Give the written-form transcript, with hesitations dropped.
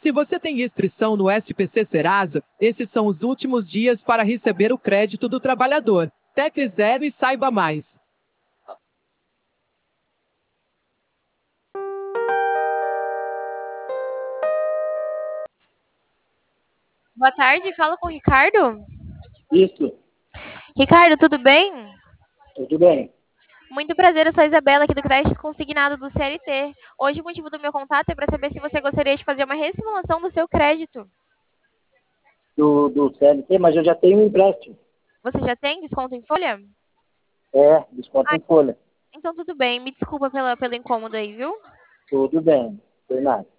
Se você tem inscrição no SPC Serasa, esses são os últimos dias para receber o crédito do trabalhador. Tecle Zero e saiba mais. Boa tarde, fala com o Ricardo. Isso, Ricardo, tudo bem? tudo bem. Muito prazer, eu sou a Isabela aqui do Crédito Consignado do CLT. Hoje o motivo do meu contato é para saber se você gostaria de fazer uma ressimulação do seu crédito. Do CLT, mas eu já tenho um empréstimo. Você já tem desconto em folha? É, desconto Ah, em folha. então tudo bem. Me desculpa pelo incômodo aí, viu? Tudo bem, não tem nada.